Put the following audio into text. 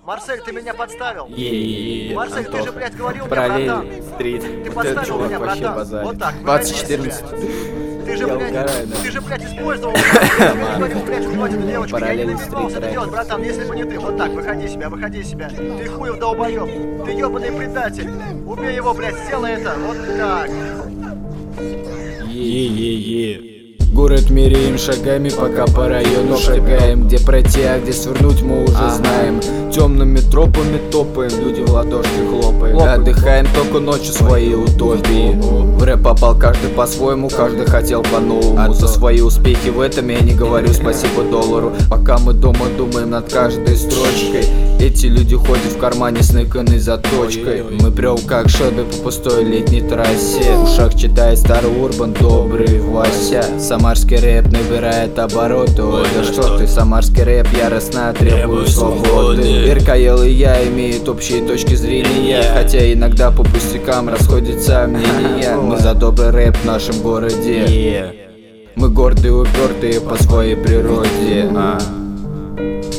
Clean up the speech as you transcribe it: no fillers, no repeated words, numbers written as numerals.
Марсель, ты меня подставил. Марсель, ты Антох. же, блядь, говорил мне, Параллель братан. стрит. Ты Вот этот подставил чувак меня, вообще братан. базарит. Вот так, 2014. Ты же, Я блядь, угораю, да. ты же, блядь, использовал меня. Я тебе говорил, блядь, убивать эту девочку. Я не Параллельный намеревался это стрит-рэп. делать, братан, если бы не ты. Вот так, выходи из себя. Ты хуев долбоёб. Ты ёбаный предатель. Убей его, блядь, сделай это. Вот так. Город меряем шагами, пока по району шагаем. Где пройти, а где свернуть, мы уже знаем. Темными тропами топаем, люди в ладошки хлопаем. Отдыхаем только ночью своей утопии. В рэп попал каждый по-своему, каждый хотел по-новому. За свои успехи в этом я не говорю спасибо доллару. Пока мы дома думаем над каждой строчкой. Эти люди ходят в кармане с ныканной заточкой. Мы прём как шеды по пустой летней трассе. В ушах читает старый урбан, добрый Вася. Самарский рэп набирает обороты. Ой, да что ты, самарский рэп яростно требует свободы. РКЛ и я имеют общие точки зрения, хотя иногда по пустякам расходятся мнения. Мы за добрый рэп в нашем городе. Мы гордые, упертые по своей природе.